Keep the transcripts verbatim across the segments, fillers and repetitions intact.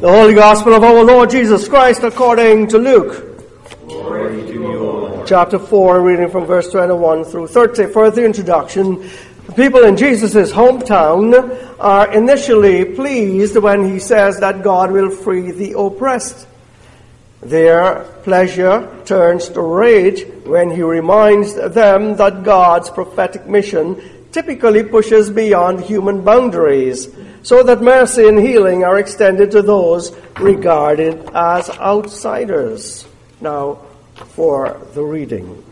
The Holy Gospel of our Lord Jesus Christ according to Luke. Glory to you, O Lord. Chapter four, reading from verse twenty-one through thirty. For the introduction, the people in Jesus' hometown are initially pleased when he says that God will free the oppressed. Their pleasure turns to rage when he reminds them that God's prophetic mission typically pushes beyond human boundaries, so that mercy and healing are extended to those regarded as outsiders. Now, for the reading.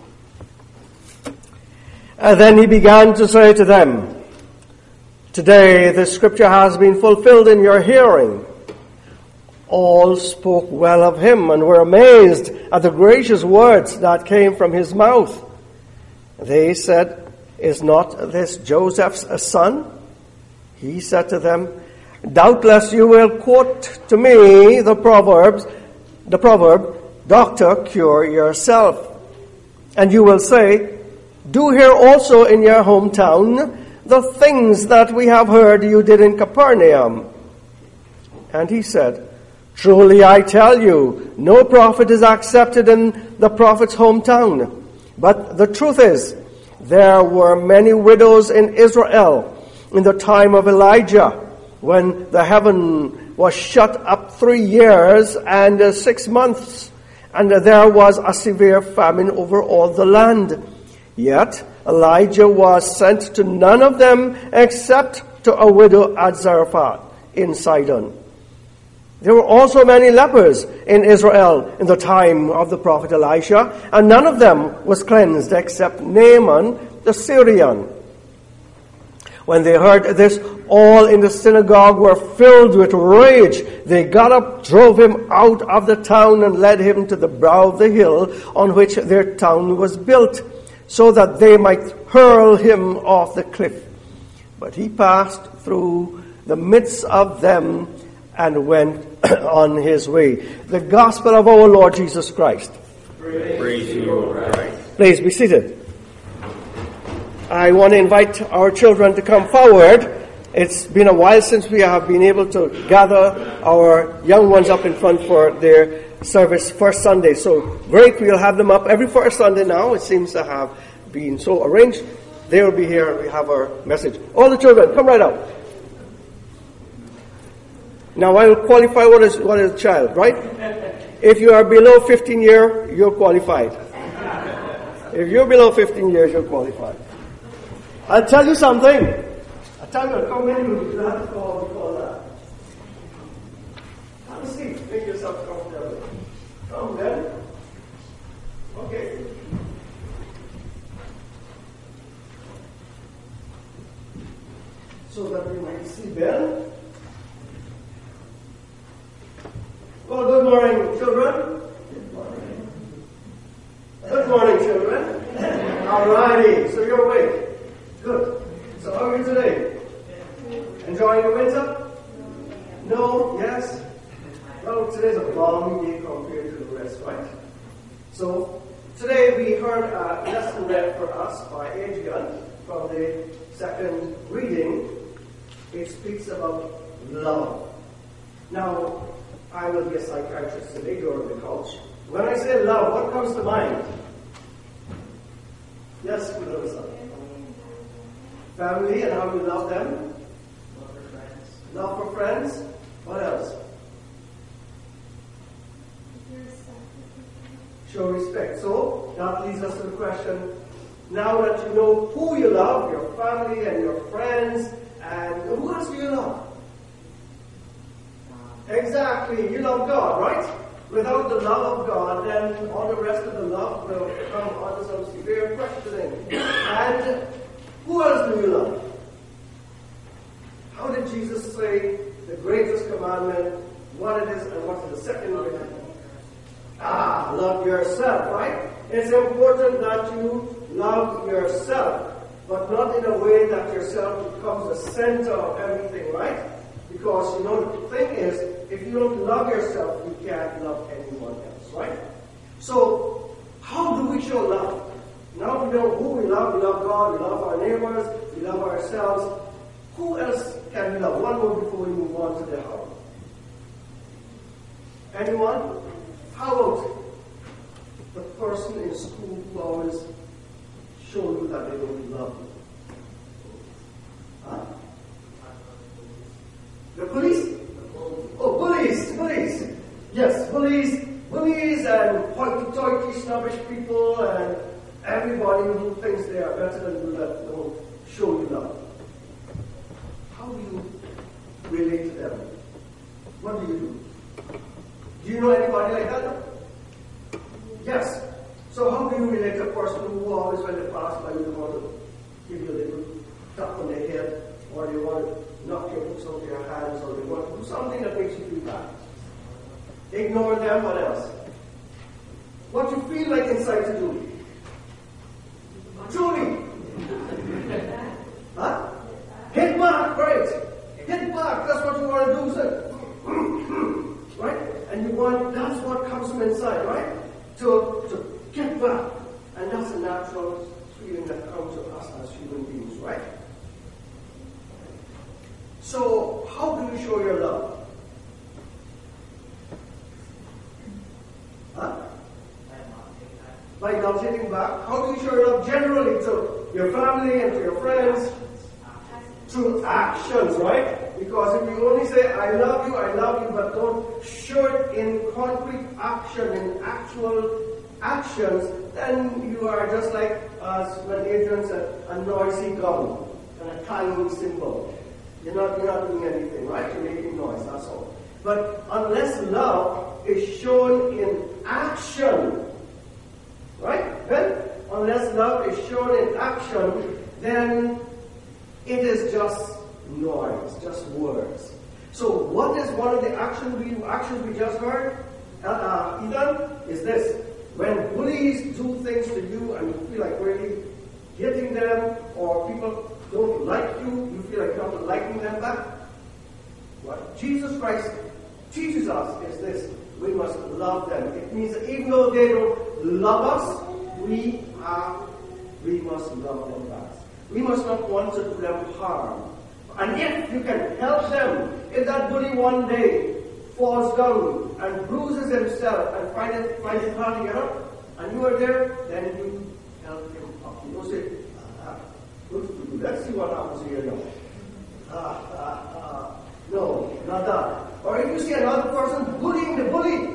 And then he began to say to them, "Today the scripture has been fulfilled in your hearing." All spoke well of him and were amazed at the gracious words that came from his mouth. They said, "Is not this Joseph's son?" He said to them, "Doubtless you will quote to me the proverbs, the proverb, 'Doctor, cure yourself.' And you will say, 'Do here also in your hometown the things that we have heard you did in Capernaum.' And he said, 'Truly I tell you, no prophet is accepted in the prophet's hometown. But the truth is, there were many widows in Israel in the time of Elijah, when the heaven was shut up three years and uh, six months, and uh, there was a severe famine over all the land. Yet Elijah was sent to none of them except to a widow at Zarephath in Sidon. There were also many lepers in Israel in the time of the prophet Elisha, and none of them was cleansed except Naaman the Syrian." When they heard this, all in the synagogue were filled with rage. They got up, drove him out of the town, and led him to the brow of the hill on which their town was built, so that they might hurl him off the cliff. But he passed through the midst of them and went on his way. The Gospel of our Lord Jesus Christ. Praise, Praise to you, O Christ. Please be seated. I want to invite our children to come forward. It's been a while since we have been able to gather our young ones up in front for their service first Sunday. So great, we'll have them up every first Sunday now. It seems to have been so arranged. They will be here. We have our message. All the children, come right out. Now I will qualify what is what is a child, right? If you are below fifteen years, you're qualified. If you're below fifteen years, you're qualified. I'll tell you something. I'll tell you, I'll come in with you. Have to call before that. Have a seat. Make yourself comfortable. Come then. Okay. So that we might see Ben. Well, good morning, children. Good morning. Good morning, children. All righty. So you're awake. Good. So how are you today? Enjoying the winter? No? Yes? Well, today's a long day compared to the rest, right? So today we heard a lesson read for us by Adrian from the second reading. It speaks about love. Now, I will be a psychiatrist today during the coach. When I say love, what comes to mind? Yes, Kudosa. Family and how we love them. Love for friends. Love for friends. What else? Show respect. So that leads us to the question, now that you know who you love, your family and your friends, and who else do you love? Exactly, you love God, right? Without the love of God, then all the rest of the love will come under some severe questioning. And who else do you love? How did Jesus say the greatest commandment, what it is, and what is the second commandment? Ah, love yourself, right? It's important that you love yourself, but not in a way that yourself becomes the center of everything, right? Because, you know, the thing is, if you don't love yourself, you can't love anyone else, right? So, how do we show love? Now we know who we love. We love God, we love our neighbors, we love ourselves. Who else can we love? One more before we move on to the how. Anyone? How about the person in school who always show you that they don't love you? Huh? The police? Oh, bullies, bullies. Yes, bullies, bullies and hoity-toity, snobbish people and everybody who thinks they are better than you that don't show you love. How do you relate to them? What do you do? Do you know anybody like that? Yes. So how do you relate to a person who always, when they pass by you, they want to give you a little tap on the head, or they want to knock your books out of your hands, or they want to do something that makes you feel bad? Ignore them, what else? What you feel like inside to do? Truly. Huh? Hit back, right? Hit back, that's what you want to do, sir. Right? And you want, that's what comes from inside, right? To, to get back. And that's a natural feeling that comes to us as human beings, right? So, how do you show your love? Huh? By not hitting back. How do you show your love generally to your family and to your friends? Through actions, right? Because if you only say, I love you, I love you, but don't show it in concrete action, in actual actions, then you are just like, as when Adrian said, a noisy gong and a clanging cymbal. You're not, you're not doing anything, right? You're making noise, that's all. But unless love is shown in action, right? Then, unless love is shown in action, then it is just noise, just words. So, what is one of the action we, actions we just heard, uh, uh, Ethan, is this. When bullies do things to you and you feel like really hitting them, or people don't like you, you feel like you're not liking them back, what Jesus Christ teaches us is this. We must love them. It means that even though they don't love us, we are, we must love them back. We must not want to do them harm. And if you can help them, if that bully one day falls down and bruises himself and finds it, finds it hard to get up, and you are there, then you help him up. You don't say, ah, good for you. Let's see what happens here now. Ah, ah, ah. No, not that. Or if you see another person bullying the bully,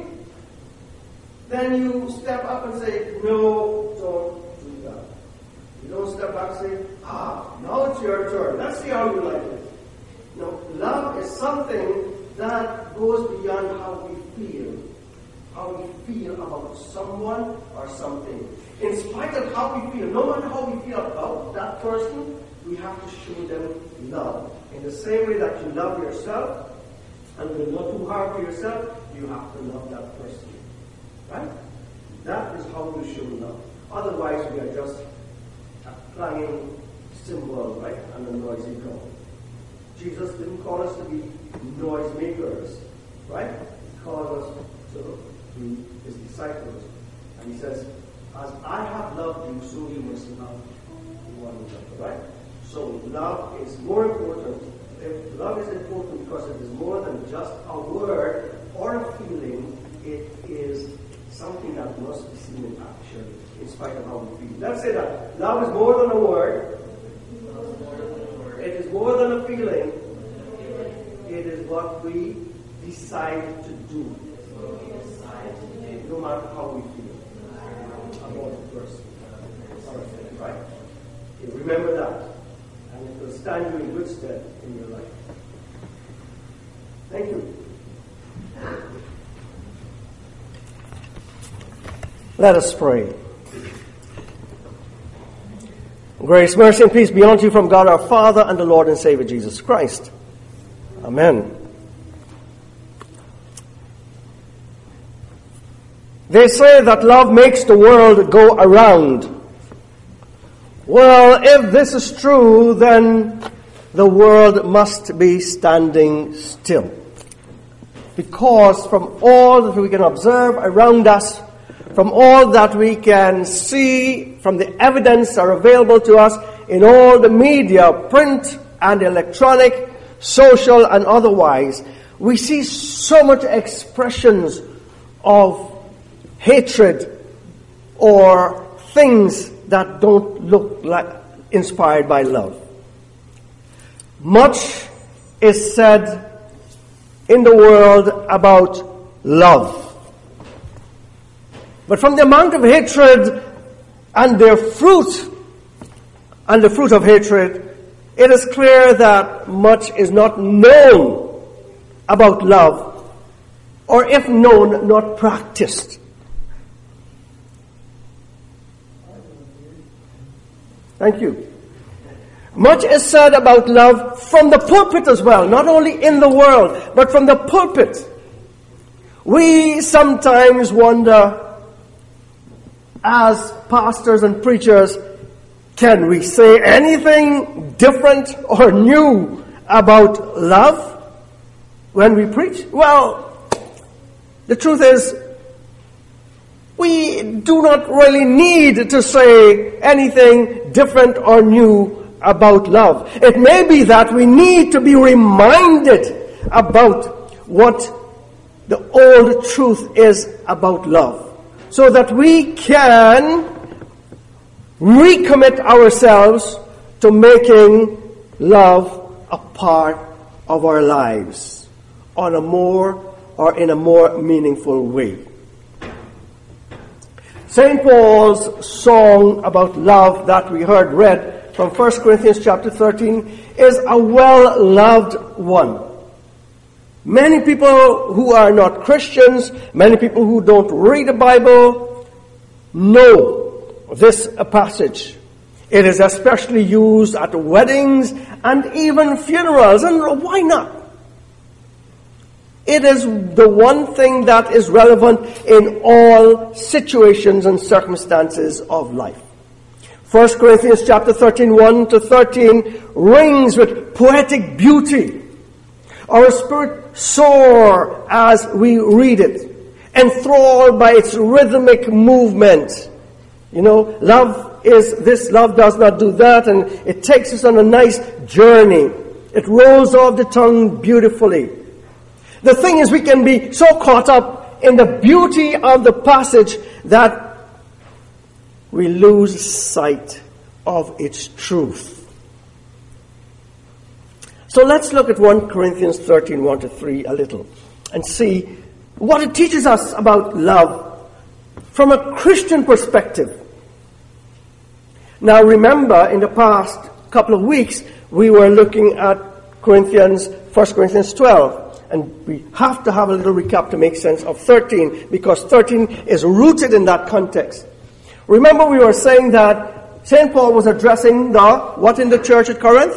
then you step up and say, no, don't do that. You don't step back and say, ah, now it's your turn. Let's see how you like it. No, love is something that goes beyond how we feel. How we feel about someone or something. In spite of how we feel, no matter how we feel about that person, we have to show them love. In the same way that you love yourself, and will not do harm to yourself, you have to love that person. Right? That is how you show love. Otherwise, we are just a clanging cymbal, right? And a noisy gong. Jesus didn't call us to be noisemakers, right? He called us to be his disciples. And he says, as I have loved you, so you must love one another, right? So love is more important. If love is important because it is more than just a word or a feeling, it is something that must be seen in action in spite of how we feel. Let's say that love is more than a word. It is more than a feeling. It is what we decide to do. No matter how we feel about the person. Right? Okay, remember that. And it will stand you in good stead in your life. Thank you. Let us pray. Grace, mercy, and peace be unto you from God our Father and the Lord and Savior Jesus Christ. Amen. They say that love makes the world go around. Well, if this is true, then the world must be standing still. Because from all that we can observe around us, from all that we can see, from the evidence that are available to us in all the media, print and electronic, social and otherwise, we see so much expressions of hatred or things that don't look like inspired by love. Much is said in the world about love. But from the amount of hatred and their fruit, and the fruit of hatred, it is clear that much is not known about love, or if known, not practiced. Thank you. Much is said about love from the pulpit as well, not only in the world, but from the pulpit. We sometimes wonder, as pastors and preachers, can we say anything different or new about love when we preach? Well, the truth is, we do not really need to say anything different or new about love. It may be that we need to be reminded about what the old truth is about love, so that we can recommit ourselves to making love a part of our lives on a more or in a more meaningful way. Saint Paul's song about love that we heard read from First Corinthians chapter thirteen is a well-loved one. Many people who are not Christians, many people who don't read the Bible, know this passage. It is especially used at weddings and even funerals, and why not? It is the one thing that is relevant in all situations and circumstances of life. First Corinthians chapter thirteen, one to thirteen rings with poetic beauty. Our spirit soars as we read it, enthralled by its rhythmic movement. You know, love is this, love does not do that, and it takes us on a nice journey. It rolls off the tongue beautifully. The thing is, we can be so caught up in the beauty of the passage that we lose sight of its truth. So let's look at First Corinthians thirteen, one to three a little and see what it teaches us about love from a Christian perspective. Now remember, in the past couple of weeks, we were looking at Corinthians, First Corinthians twelve, and we have to have a little recap to make sense of thirteen, because thirteen is rooted in that context. Remember, we were saying that Saint Paul was addressing the, what in the church at Corinth?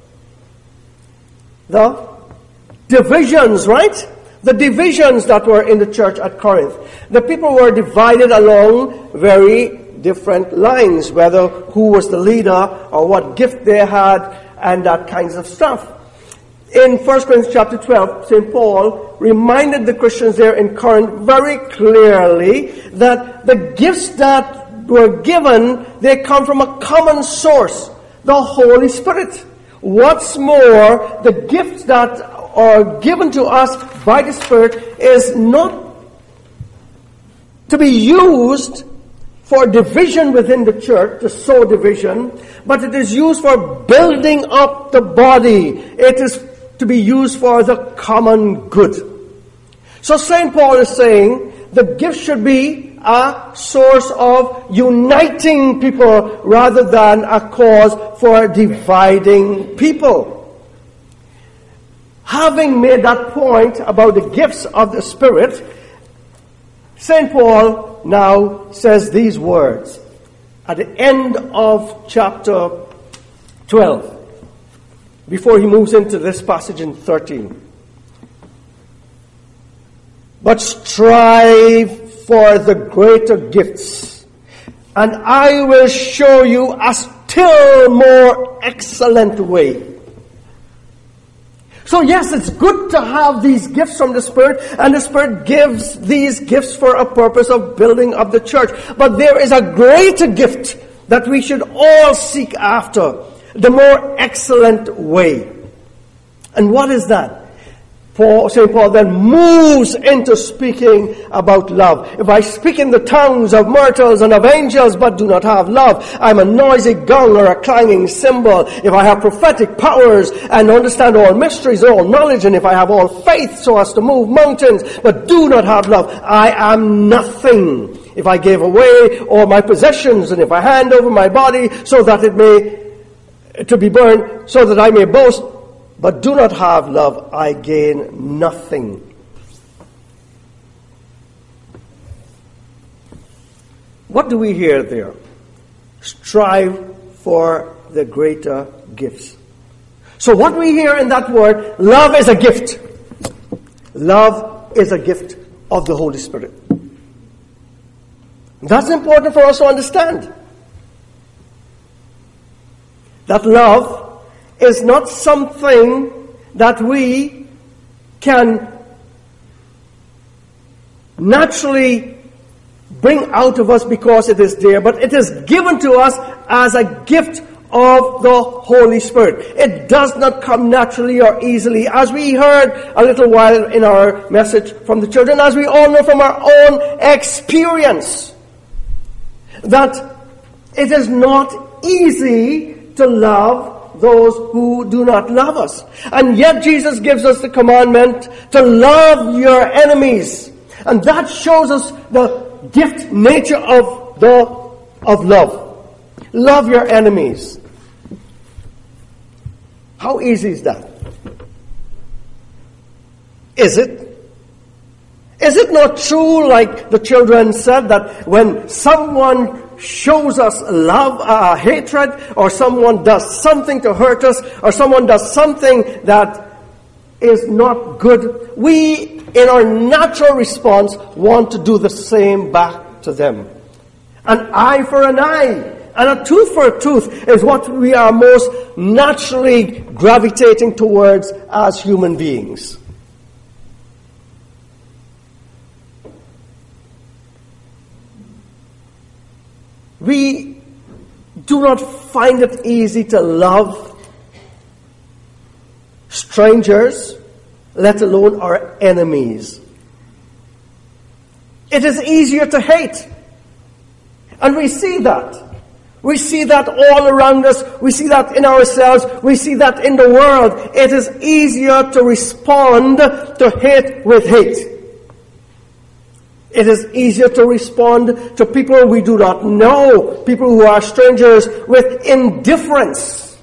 The divisions, right? The divisions that were in the church at Corinth. The people were divided along very different lines, whether who was the leader or what gift they had and that kinds of stuff. In First Corinthians chapter twelve, Saint Paul reminded the Christians there in Corinth very clearly that the gifts that were given, they come from a common source, the Holy Spirit. What's more, the gifts that are given to us by the Spirit is not to be used for division within the church, to sow division, but it is used for building up the body. It is to be used for the common good. So Saint Paul is saying the gift should be a source of uniting people rather than a cause for dividing people. Having made that point about the gifts of the Spirit, Saint Paul now says these words at the end of chapter twelve, before he moves into this passage in thirteen. But strive for the greater gifts, and I will show you a still more excellent way. So yes, it's good to have these gifts from the Spirit, and the Spirit gives these gifts for a purpose of building up the church. But there is a greater gift that we should all seek after, the more excellent way. And what is that? Paul, Saint Paul then moves into speaking about love. If I speak in the tongues of mortals and of angels but do not have love, I'm a noisy gong or a clanging cymbal. If I have prophetic powers and understand all mysteries, all knowledge, and if I have all faith so as to move mountains but do not have love, I am nothing. If I gave away all my possessions and if I hand over my body so that it may, to be burned, so that I may boast, but do not have love, I gain nothing. What do we hear there? Strive for the greater gifts. So what we hear in that word, love is a gift. Love is a gift of the Holy Spirit. That's important for us to understand. That love is not something that we can naturally bring out of us because it is there, but it is given to us as a gift of the Holy Spirit. It does not come naturally or easily, as we heard a little while in our message from the children, as we all know from our own experience, that it is not easy to love those who do not love us. And yet Jesus gives us the commandment to love your enemies. And that shows us the gift nature of the of love. Love your enemies. How easy is that? Is it? Is it not true, like the children said, that when someone shows us love, uh, hatred, or someone does something to hurt us, or someone does something that is not good, we, in our natural response, want to do the same back to them. An eye for an eye, and a tooth for a tooth is what we are most naturally gravitating towards as human beings. We do not find it easy to love strangers, let alone our enemies. It is easier to hate. And we see that. We see that all around us. We see that in ourselves. We see that in the world. It is easier to respond to hate with hate. It is easier to respond to people we do not know, people who are strangers, with indifference.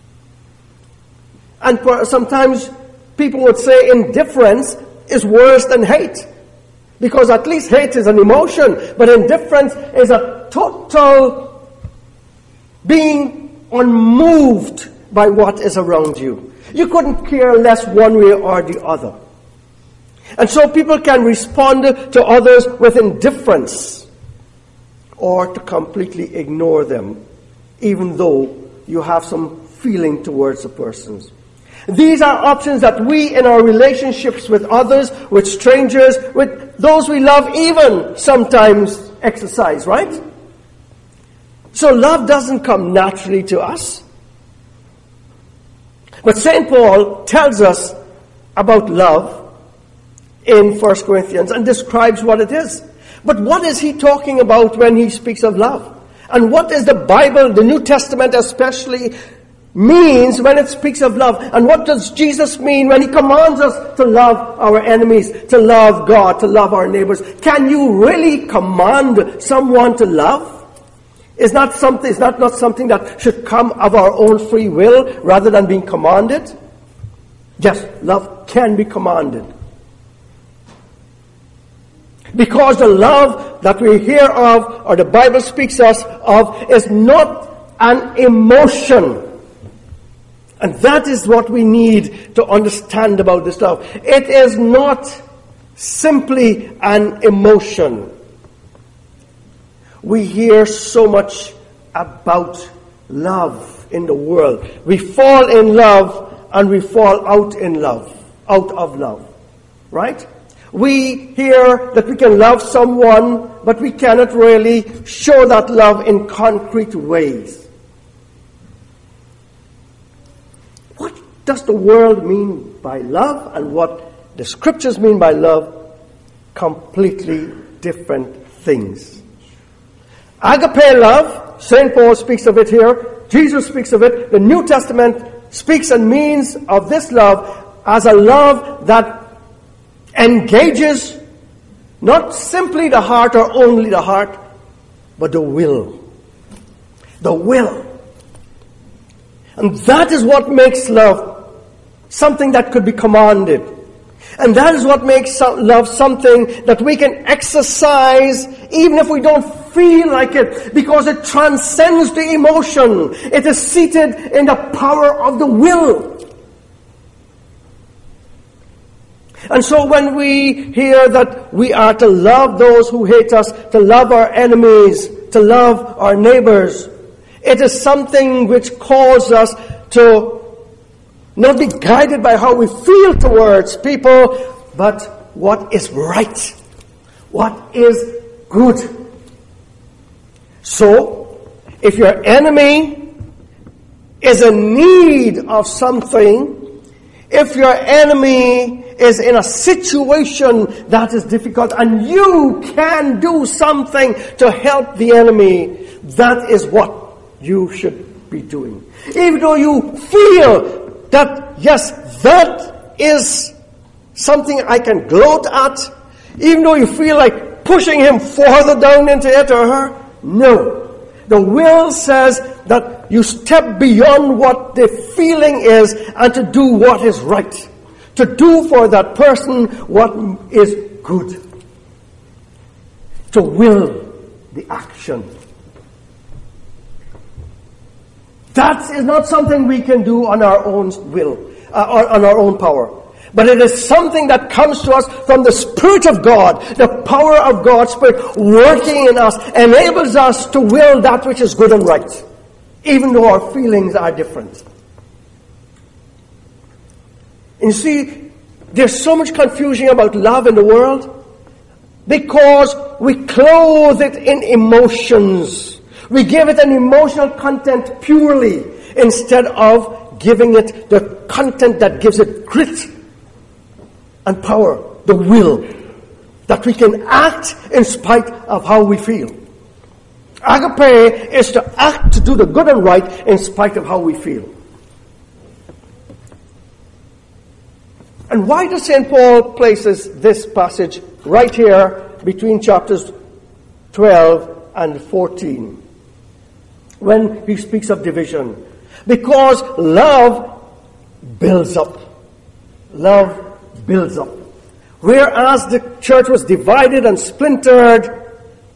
And sometimes people would say indifference is worse than hate. Because at least hate is an emotion, but indifference is a total being unmoved by what is around you. You couldn't care less one way or the other. And so people can respond to others with indifference or to completely ignore them, even though you have some feeling towards the persons. These are options that we in our relationships with others, with strangers, with those we love even sometimes exercise, right? So love doesn't come naturally to us. But Saint Paul tells us about love in First Corinthians and describes what it is. But what is he talking about when he speaks of love? And what is the Bible, the New Testament especially, means when it speaks of love? And what does Jesus mean when he commands us to love our enemies, to love God, to love our neighbors? Can you really command someone to love? Is not something, is that not something that should come of our own free will rather than being commanded? Yes, love can be commanded. Because the love that we hear of, or the Bible speaks us of, is not an emotion. And that is what we need to understand about this love. It is not simply an emotion. We hear so much about love in the world. We fall in love and we fall out in love, out of love. Right? We hear that we can love someone, but we cannot really show that love in concrete ways. What does the world mean by love, and what the scriptures mean by love completely different things. Agape love, Saint Paul speaks of it here, Jesus speaks of it, the New Testament speaks and means of this love as a love that engages not simply the heart or only the heart, but the will. The will. And that is what makes love something that could be commanded. And that is what makes love something that we can exercise even if we don't feel like it, because it transcends the emotion. It is seated in the power of the will. And so when we hear that we are to love those who hate us, to love our enemies, to love our neighbors, it is something which calls us to not be guided by how we feel towards people, but what is right, what is good. So, if your enemy is in need of something, if your enemy is in a situation that is difficult and you can do something to help the enemy, that is what you should be doing. Even though you feel that, yes, that is something I can gloat at, even though you feel like pushing him further down into it or her, no. The will says that you step beyond what the feeling is and to do what is right. To do for that person what is good. To will the action. That is not something we can do on our own will, uh, on our own power. But it is something that comes to us from the Spirit of God. The power of God's Spirit working in us enables us to will that which is good and right, even though our feelings are different. And you see, there's so much confusion about love in the world because we clothe it in emotions. We give it an emotional content purely instead of giving it the content that gives it grit and power, the will, that we can act in spite of how we feel. Agape is to act to do the good and right in spite of how we feel. And why does Saint Paul places this passage right here between chapters twelve and fourteen? When he speaks of division. Because love builds up. Love builds up. Whereas the church was divided and splintered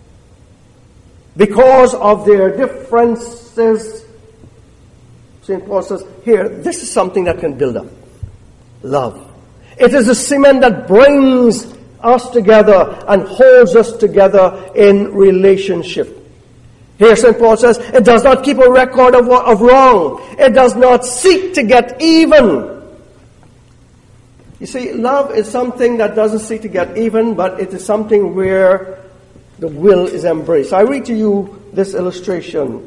because of their differences, Saint Paul says, here, this is something that can build up. Love. It is a cement that brings us together and holds us together in relationship. Here Saint Paul says, it does not keep a record of, of wrong. It does not seek to get even. You see, love is something that doesn't seek to get even, but it is something where the will is embraced. I read to you this illustration.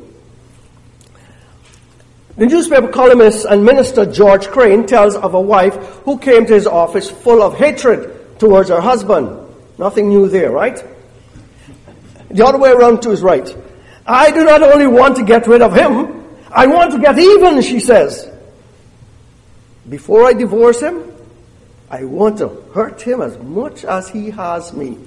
The newspaper columnist and minister George Crane tells of a wife who came to his office full of hatred towards her husband. Nothing new there, right? The other way around too is right. I do not only want to get rid of him, I want to get even, she says. Before I divorce him, I want to hurt him as much as he has me.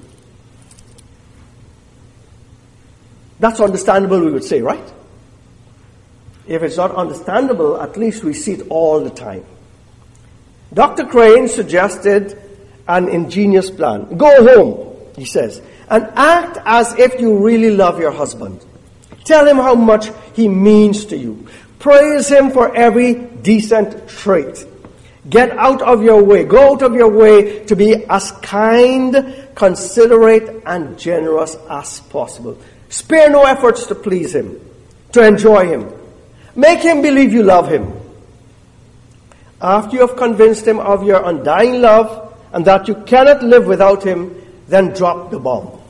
That's understandable, we would say, right? If it's not understandable, at least we see it all the time. Doctor Crane suggested an ingenious plan. Go home, he says, and act as if you really love your husband. Tell him how much he means to you. Praise him for every decent trait. Get out of your way. Go out of your way to be as kind, considerate, and generous as possible. Spare no efforts to please him, to enjoy him. Make him believe you love him. After you have convinced him of your undying love and that you cannot live without him, then drop the bomb.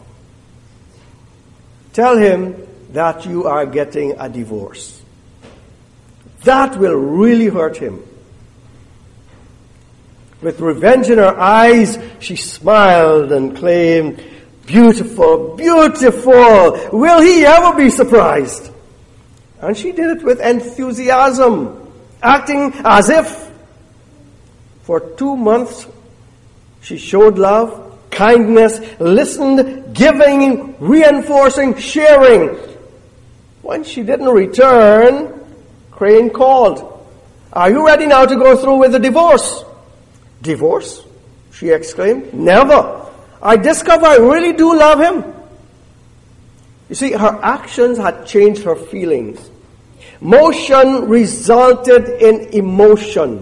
Tell him that you are getting a divorce. That will really hurt him. With revenge in her eyes, she smiled and claimed, "Beautiful, beautiful! Will he ever be surprised?" And she did it with enthusiasm, acting as if. For two months, she showed love, kindness, listened, giving, reinforcing, sharing. When she didn't return, Crane called. "Are you ready now to go through with the divorce?" "Divorce?" she exclaimed. "Never. I discover I really do love him." You see, her actions had changed her feelings. Motion resulted in emotion.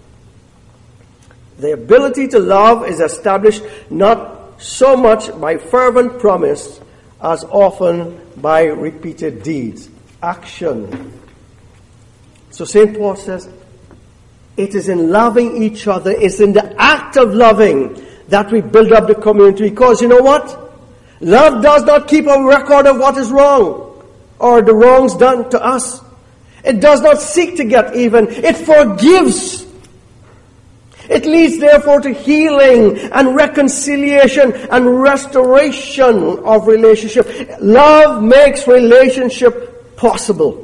The ability to love is established not so much by fervent promise as often by repeated deeds, action. So Saint Paul says, it is in loving each other, it's in the act of loving that we build up the community. Because you know what? Love does not keep a record of what is wrong or the wrongs done to us. It does not seek to get even. It forgives. It leads therefore to healing and reconciliation and restoration of relationship. Love makes relationship possible.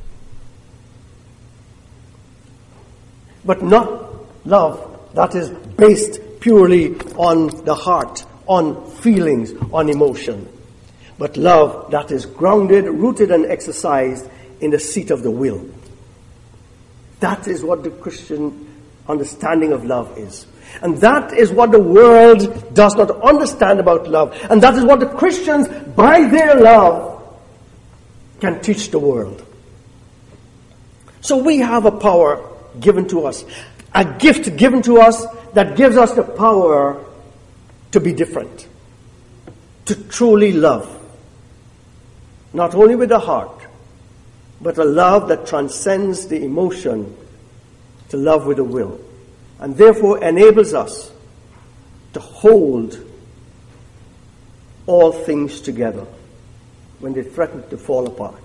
But not love that is based purely on the heart, on feelings, on emotion. But love that is grounded, rooted, and exercised in the seat of the will. That is what the Christian understanding of love is. And that is what the world does not understand about love. And that is what the Christians, by their love, can teach the world. So we have a power given to us, a gift given to us that gives us the power to be different, to truly love. Not only with the heart, but a love that transcends the emotion, to love with the will. And therefore enables us to hold all things together when they threaten to fall apart.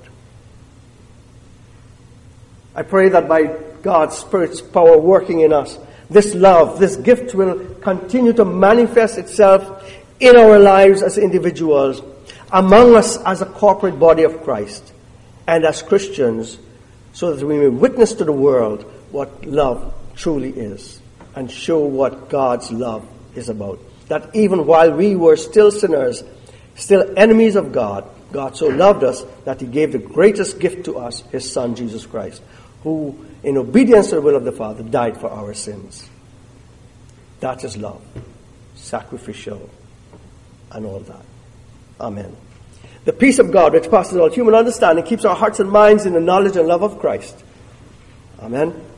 I pray that by God's Spirit's power working in us, this love, this gift will continue to manifest itself in our lives as individuals, among us as a corporate body of Christ, and as Christians, so that we may witness to the world what love truly is, and show what God's love is about. That even while we were still sinners, still enemies of God, God so loved us that He gave the greatest gift to us, His Son, Jesus Christ, who, in obedience to the will of the Father, died for our sins. That is love, sacrificial, and all that. Amen. The peace of God, which passes all human understanding, keeps our hearts and minds in the knowledge and love of Christ. Amen.